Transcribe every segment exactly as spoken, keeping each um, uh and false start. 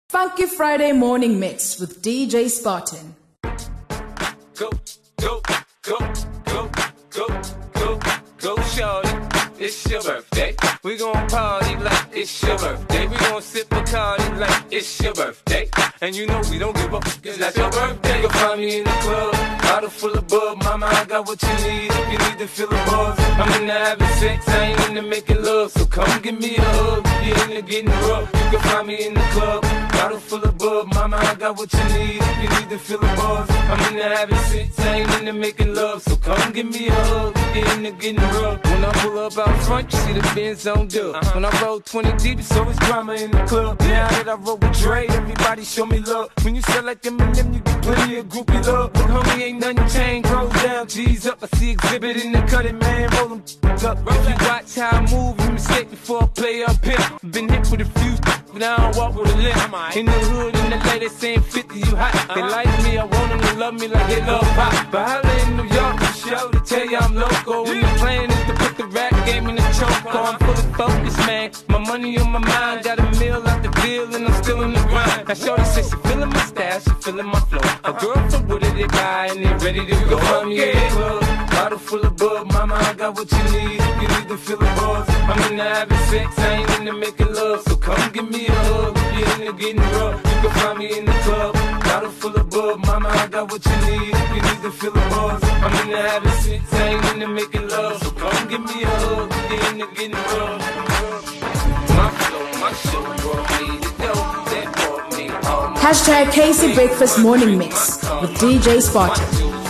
Funky Friday Morning Mix with D J Spartan. Go, go, go, go, go, go, go, shorty. It's your birthday. We gon' party like it's your birthday. We gon' sip Bacardi like it's your birthday. And you know we don't give up, cause that's your birthday. You'll find me in the club, bottle full of bub. Mama, I got what you need if you need to feel the buzz. I'm into having sex, I ain't into making love. So come give me a hug, you're into getting rough. You can find me in the club, bottle full of bub. Mama, I got what you need if you need to feel the buzz. I'm into having sex, I ain't into making love. So come give me a hug, you're into getting rough. When I pull up out front, you see the Benz on dub. Uh-huh. When I roll twenty deep, it's always drama in the club. Now that I roll with Dre, everybody show me love. When you sell like them and them, you get plenty of groupie love. But homie, ain't nothing changed. Roll down, G's up. I see exhibit in the cutting, man. Roll them up. If you watch how I move, you mistake before I play up here. Been hit with a few, but I don't walk with a limp. In the hood, in the lady saying fifty, you hot. They like me, I want them to love me like they love pop. But holla in New York, the show to tell you I'm local. When the plan is to put the rap game in the choke. I'm full of focus, man. My money on my mind, got a meal out the deal, and I'm still in the grind. Now shorty says she feeling my style, she feeling my flow. A girl from Wooded, they guy, and they ready to go. I'm in the club, bottle full of bub. Mama, I got what you need if you need to feel the buzz. I'm into having sex, I ain't into making love. So come give me a hug, you're into getting rough. You can find me in the club, bottle full of bub. Mama, I got what you need if you need to feel the buzz. I'm into having sex, I ain't into making love. So come give me a hug, you're into getting rough. My flow, my show brought me to go. That brought me all my Hashtag K C Breakfast Morning Mix with D J Spartan.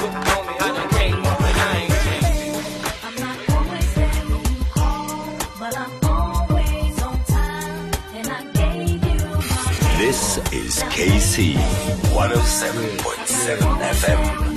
This is K C one oh seven point seven F M.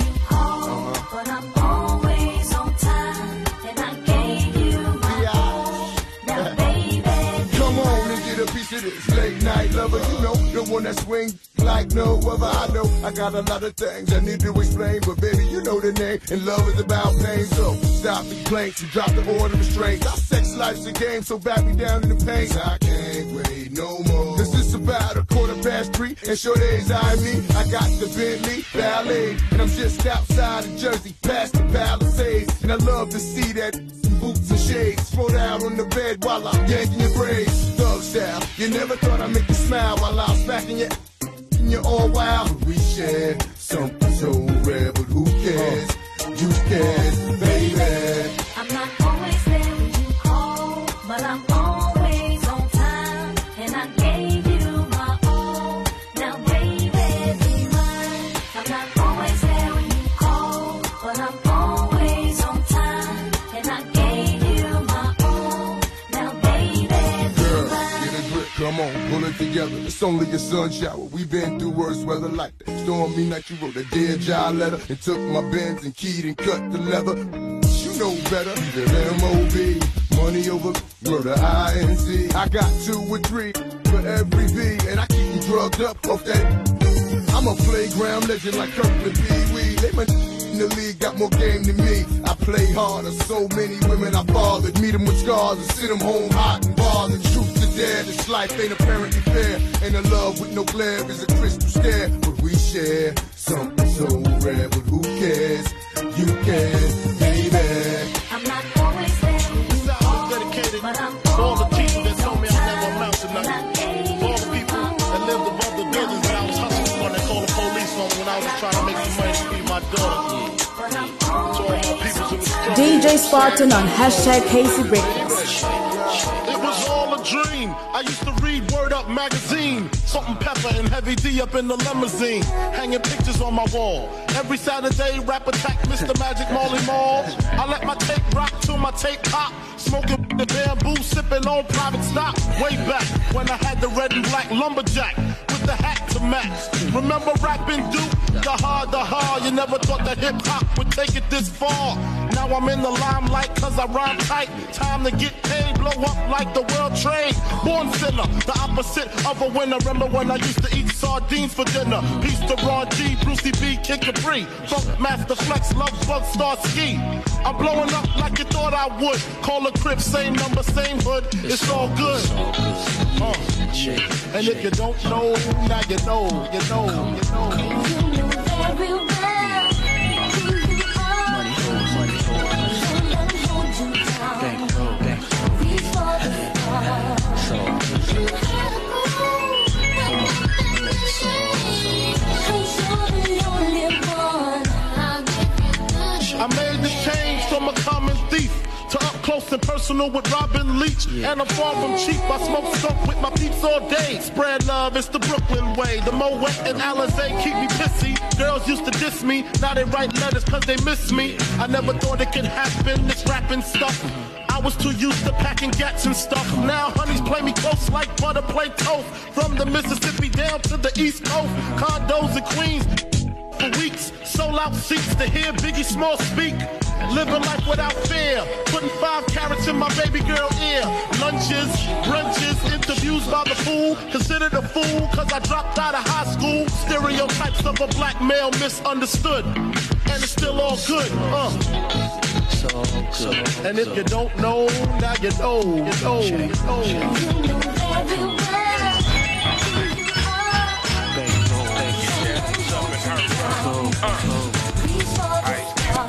This late night lover, you know, the one that swing like no other. I know I got a lot of things I need to explain, but baby, you know the name, and love is about pain. So stop the complaints and drop the order of restraints. Our sex life's a game, so back me down in the pain. I can't wait no more. This is about a quarter past three, and sure days I me. I got the Bentley Ballet, and I'm just outside of Jersey, past the Palisades, and I love to see that boots and shades. Throw down on the bed while I'm yanking your braids. Thug style, you never thought I'd make you smile while I was smacking you. And you're all wild. But we share something so rare, but who cares? You can, baby. I'm not always there when you call, but I'm always on time. And I gave you my all. Now, baby, be mine. I'm not always there when you call, but I'm always on time. And I gave you my all. Now, baby, be mine. Come on, pull it together. It's only a sun shower. We've been through worse weather like that. Stormy night, you wrote a Dear John letter and took my Benz and keyed and cut the leather. You know better. The M O B, money over murder, I N C. I got two or three for every B, and I keep you drugged up off that. I'm a playground legend like Kirkland Pee Wee. They my in the league got more game than me. I play harder. So many women I bothered. Meet them with scars and sit them home hot and bothered. Truth to dare, this life ain't apparently fair. Ain't a love with no glare is a crystal stare. But we share something so rare. But who cares? You can, baby. I'm not always there when you call, dedicated but I'm to all the always people that told me I on never amount to time. And I nothing. gave For all the you people my that lived all. above the buildings when I was hustling when they called the police on me when I was trying to make some money to feed my daughter. But I'm To all my always people who on was time. D J Spartan on hashtag K C Breakfast. It was all a dream. I used to read Word Up magazine. Salt and Pepper and Heavy D up in the limousine. Hanging pictures on my wall. Every Saturday, rap attack Mister Magic Marley Marl. I let my tape rock till my tape pop. Smoking the bamboo, sipping on private stock. Way back when I had the red and black lumberjack with the hat to match. Remember rapping Duke? The hard, the hard. You never thought that hip hop would take it this far. Now I'm in the limelight cause I rhyme tight. Time to get paid, blow up like the world trade. Born sinner, the opposite of a winner. Remember when I used to eat sardines for dinner? Peace to Ron G, Brucey B, Kid Capri. Funk Master Flex, Love Bug, Star Ski. I'm blowing up like you thought I would. Call a crib, same number, same hood. It's all good. Uh. And if you don't know, now you know, you know, you know. You know very well who you are. Money hold, money hold, money Someone hold you down. Bank hold, bank hold. Reach for the stars. So, You had a cause you're the only one. I'll give you good. I made the change from a common thief to up close and personal with Robin Leach. Yeah. And I'm far from cheap. I smoke skunk with my peeps all day. Spread love, it's the Brooklyn way. The Moet and Alizé keep me pissy. Girls used to diss me, now they write letters cause they miss me. I never thought it could happen, this rapping stuff. I was too used to packing gats and stuff. Now honeys play me close like butter play toast. From the Mississippi down to the East Coast. Condos in Queens for weeks. Sold out seats to hear Biggie Small speak. Living life without fear. Putting five carats in my baby girl ear. Lunches, brunches, interviews by the fool. Considered a fool cause I dropped out of high school. Stereotypes of a black male misunderstood. And it's still all good, uh. so good. And if you don't know, now you know, you know, you know. You know very well who you are. Bank hold, bank hold. Reach for the stars.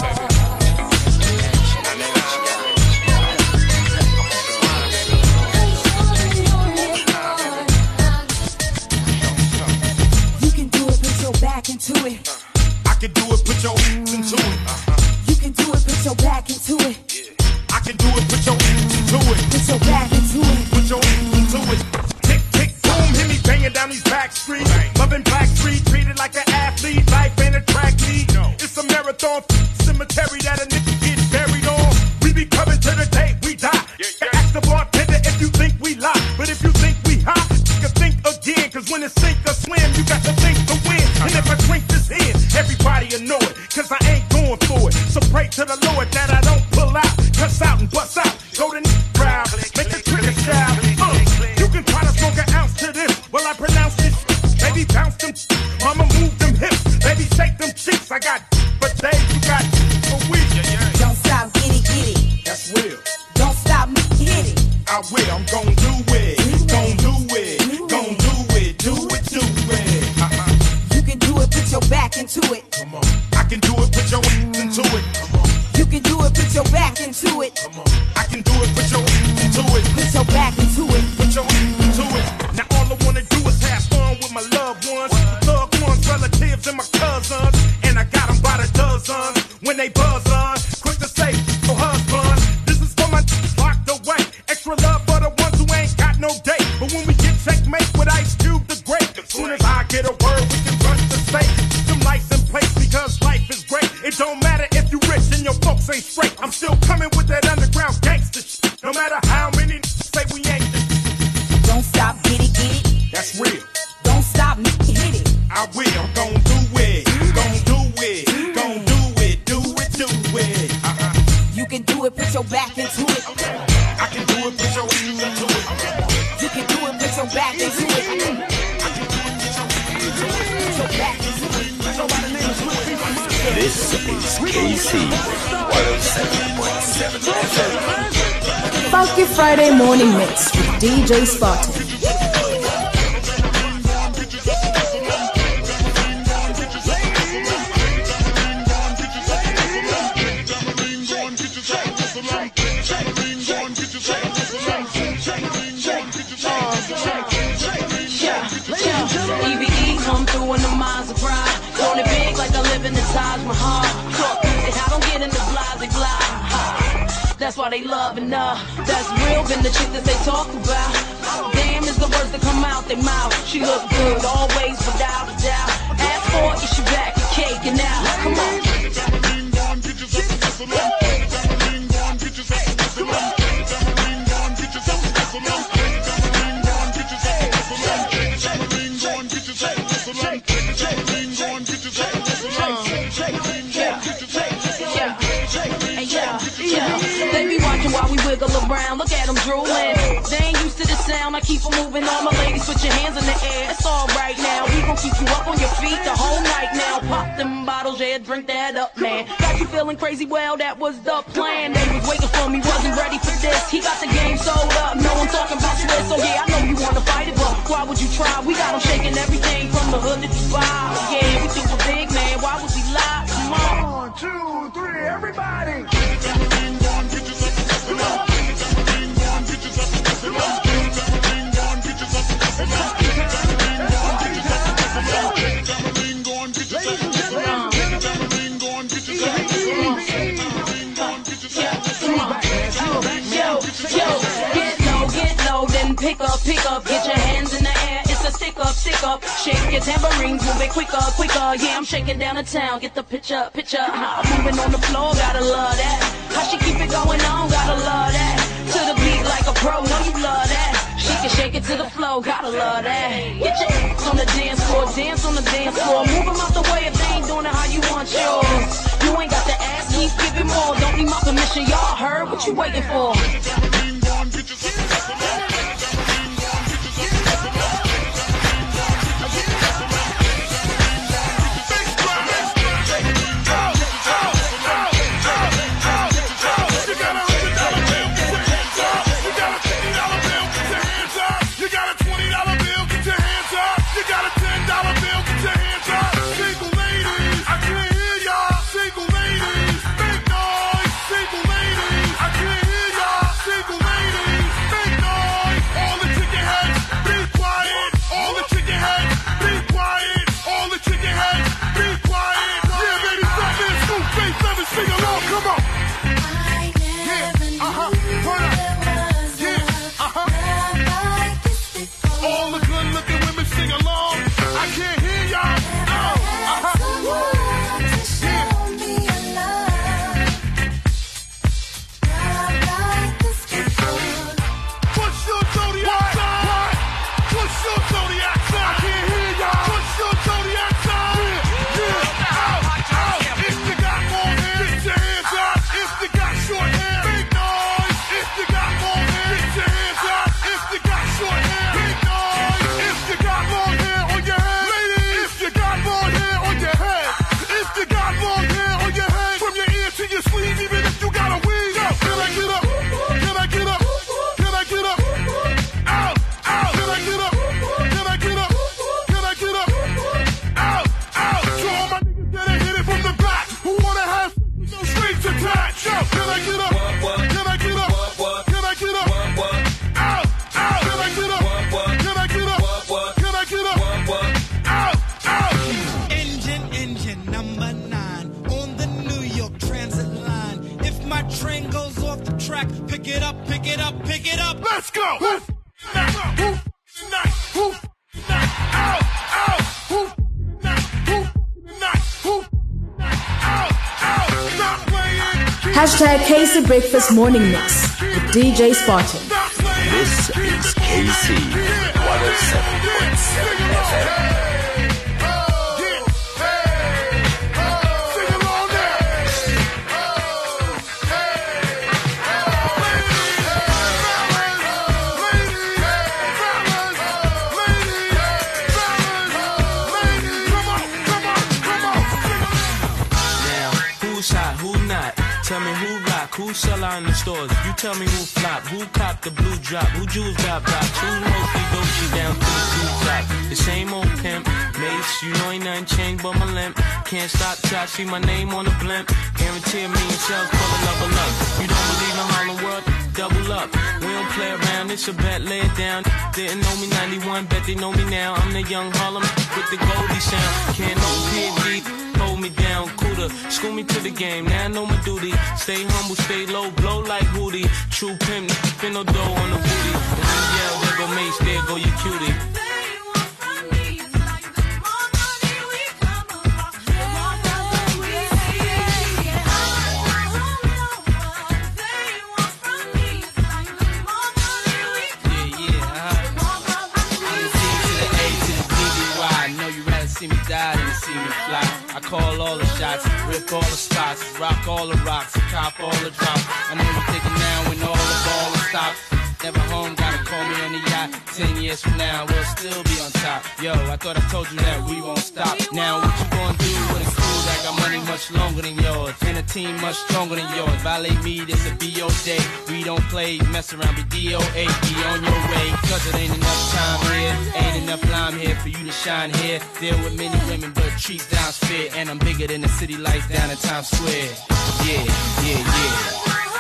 Into it. I can do it, put your hands into it. You can do it, put your back into it. I can do it, put your hands into it. Put your back into it. Put your hands into it. Tick, tick, boom, hit me banging down these back streets. Loving Black Street, treated like an athlete. Life ain't a track meet. It's a marathon cemetery that a nigga gets buried on. We be coming to the day we die. Ask the bartender if you think we lie. But if you think we hot, you can think again. Cause when it's sink or swim, you got to think to win. And if I drink this in, everybody will know it. Cause I ain't going for it. So pray to the Lord that I don't pull out. Cuss out and bust out. Go to the crowd. Make the trigger shout. Uh, you can try to smoke an ounce to this. Well, I pronounce this. Baby, bounce them. Mama, move them hips. Baby, shake them cheeks. I got for days. You got for weeks. Don't stop, get it, get it. That's real. Don't stop, hit it. I will. I'm gon' do it. Gon' do it. Gon' do it. Do it, do it. Uh-huh. You can do it, put your back into it. Come on. I can do it, put your hands into it. Come on. You can do it, put your back into it. Come on. I can do it, put your hands into it. Put your back into it. Put your hands into it. Now all I wanna do is have fun with my loved ones. Loved ones, relatives, and my cousins. And I got them by the dozens. When they buzz on, quick to say, oh husband. This is for my locked away. Extra love for the ones who ain't got no date. But when we get checkmate with Ice Cube the Great, as soon as I get a word, we can rush the state. Them lights in place because life is great. It don't matter if you rich and your folks ain't straight. I'm still coming with that underground gangster shit. No matter how many say we ain't this. Don't stop, get it, get it. That's real. Don't stop, hit it. I will. I'm gon' do it. Gon' do it. Gon' do it. Do it, do it. Uh-huh. You can do it, put your back into it. I can do it, put your hands into it. You can do it, put your back into it. Put your back into it. This is K C one oh seven point seven F M. Funky Friday Morning Mix with D J Spartan. E V E come through in the minds of pride. Throwing it big like I live in the Taj Mahal. And I don't get in the blase blah. That's why they loving her. That's real, been the chick that they talk about. Damn is the words that come out their mouth. She look good always without a doubt. Ask for it, she back and cake and now. Come on. They be watching while we wiggle around. Look at them drooling. They ain't used to the sound. I keep them moving. All my ladies, put your hands in the air. It's all right now. We gon' keep you up on your feet the whole night now. Pop them bottles, yeah, drink that up, man. Got you feeling crazy? Well, that was the plan. They was waiting for me, wasn't ready for this. He got the game sold up. No one talking about Swiss, so yeah, I know you wanna fight it, but Why would you try? We got them shaking everything from the hood to Dubai. Yeah, we do a big man. Why would we lie? Come on. One, two, three, everybody. Pick up, pick up, get your hands in the air. It's a stick up, stick up. Shake your tambourines, move it quicker, quicker. Yeah, I'm shaking down the town. Get the picture, picture. How I'm moving on the floor, gotta love that. How she keep it going on, gotta love that. To the beat like a pro, know you love that. She can shake it to the flow, gotta love that. Get your ass on the dance floor, dance on the dance floor. Move them out the way if they ain't doing it how you want yours. You ain't got to ask, keep giving more. Don't need my permission, y'all heard what you waiting for. Hashtag K C Breakfast Morning Mix with D J Spartan. This is K C one oh seven point seven F M. Tell me who rock, who sell out in the stores. You tell me who flop, who cop the blue drop, who jewels got blocks, who mostly Gucci down to the blue top. The same old pimp, mace, you know ain't nothing changed but my limp. Can't stop till I see my name on the blimp. Guarantee a million sales for the level up. You don't believe in Harlem World? Double up. We don't play around, it's a bet, lay it down. Didn't know me ninety-one, bet they know me now. I'm the young Harlem with the Goldie sound. Can't no P D. Hold me down, cooler, school me to the game, now I know my duty. Stay humble, stay low, blow like Hootie. True pimp, spin no dough on the booty. And when you yell, there go Mace, there go your cutie. See me die and see me fly. I call all the shots, rip all the spots, rock all the rocks, cop all the drops. I know you thinking now when all the ball is stopped. Never home, gotta call me on the yacht. Ten years from now, we'll still be on top. Yo, I thought I told you that we won't stop. Now what you gonna do with a crew that got money much longer than yours, and a team much stronger than yours. Violate me, this a B O day. We don't play, mess around, be D O A. Be on your way, cause it ain't enough time here. Ain't enough lime here for you to shine here. Deal with many women, but treat down's fair. And I'm bigger than the city lights down in Times Square. Yeah, yeah, yeah.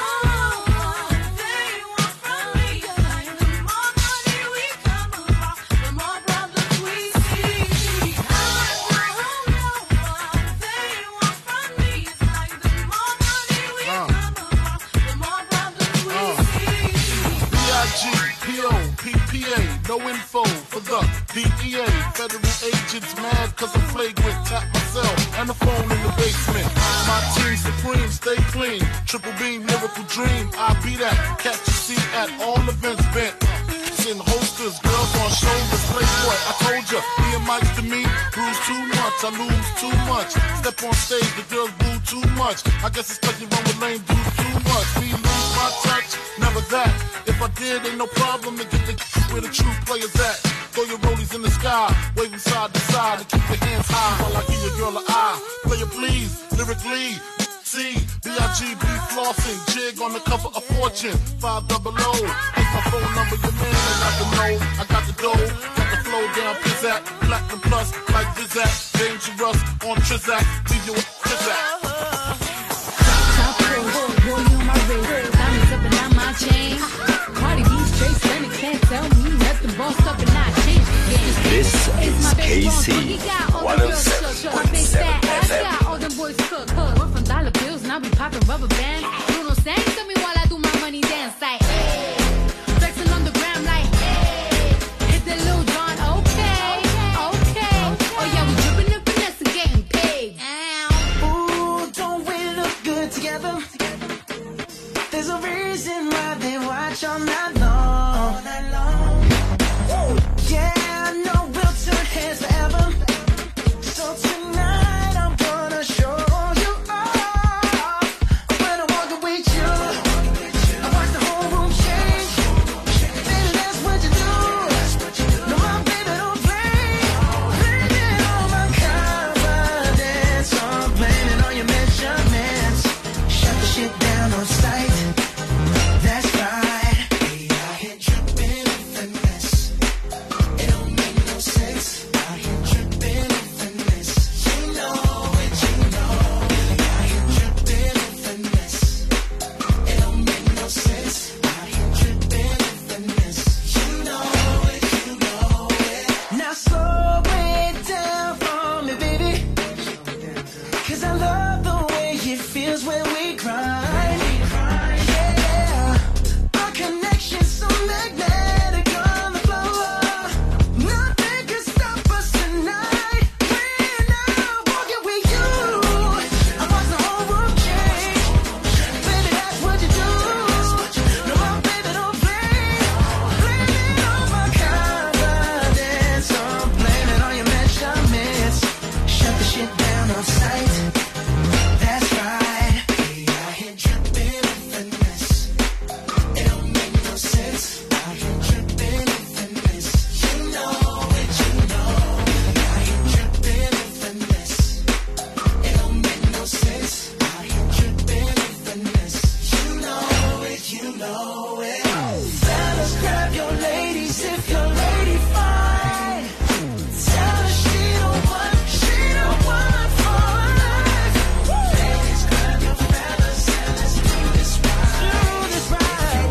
No info for the D E A. Federal agents mad cause I'm flagrant. Tap myself and the phone in the basement. My team supreme, stay clean. Triple beam, lyrical dream. I be that. Catch a seat at all events bent. In holsters, girls on shoulders. Playboy, I told ya. Me and Mike to me, bruise too much. I lose too much. Step on stage, the girls boo too much. I guess it's cause you run with lame dudes too much. Me lose my touch, never that. If I did, ain't no problem to get the where the true players at. Throw your rollies in the sky, waving side to side, and keep your hands high while I give your girl an eye. Play it please, lyrically. C, B I G B flossing, jig on the cover of Fortune, five double O. It's my phone number, your man, I got the know, I got the dough, got the flow down, pizzazz, platinum plus, like Zizak, dangerous on Trizak, leave you a Trizak. Top clothes, rolling on my wrist, diamonds up and down my chain. Cardi B straight stunning, can't tell me nothing, boss up and I change the game. This is K C one oh seven point seven F M. All them boys cook, cook. We're from dollar bills, and I'll be popping rubber bands. You know, saying to me while I do my money dance, like, hey. Flexing on the gram, like, hey. Hit that Lil Jon, okay, okay. Oh yeah, we dripping and finesse and getting paid. Ooh, don't we look good together? There's a reason why they watch all night long. All night long. Woo. Yeah, I know we'll turn heads forever. So tonight I'm gonna show you off. When I walk with you, I watch the whole room change. Baby, that's what you do. No, my baby don't play. Blaming on my confidence, I'm blaming on your measurements. Shut the shit down on sight. That's right. We out here dripping in finesse. It don't make no sense. Out here dripping in finesse. You know it, you know. We out here dripping in finesse. It don't make no sense. Out here dripping in finesse. You know it, you know it. Now slow it down for me, baby. Cause I love the way it feels when we grind. Yeah, our connection's so magnetic on the floor. Nothing can stop us tonight. When I'm walking with you, I watch the whole room change. Baby, that's what you do. No, my baby don't play. Blaming on my confidence, I'm blaming on your measurements. Shut the shit down on sight. That's right. We out here dripping in finesse. It don't make no sense. Out here dripping in finesse. You know it, you know. We out here dripping in finesse. It don't make no sense. Out here dripping in finesse. You know it, you know it. Fellas, grab your ladies if your lady fine. Tell her she don't want, she don't want for life. Ladies, grab your fellas and let's do this right. Do this right.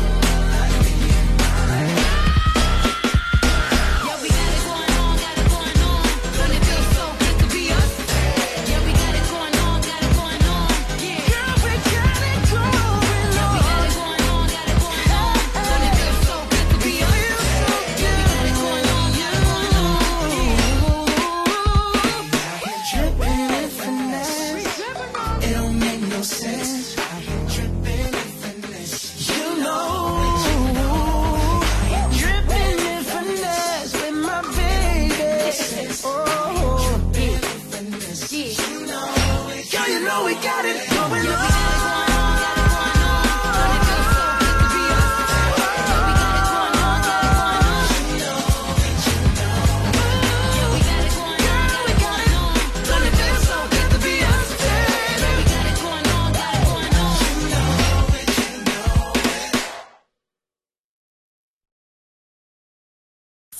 Yeah, we got it going on, got it going on. Don't it feel so good to be us? Yeah, we got it going on, got it going on. Yeah, girl, we got it going on. Yeah, we got it going on, got it going on. Don't it feel so good to be us? Yeah, we got it going on, got it going on. Dripping in finesse. It don't make no sense. Out here dripping in finesse. You know. Dripping in finesse with my baby. Oh, dripping in finesse. You know it. Girl, you know we got it going on. Don't it feel so good to be us?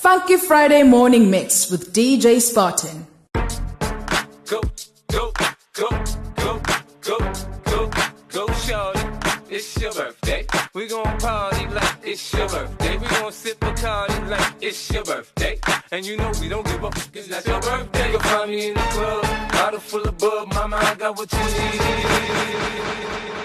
Funky Friday Morning Mix with D J Spartan. Go, go, go, go, go, go, go, shorty. It's your birthday. We gon' party like it's your birthday. We gon' sip a party like it's your birthday. And you know we don't give up, it's not your birthday. You'll find me in the club, bottle full of bub. Mama, I got what you need.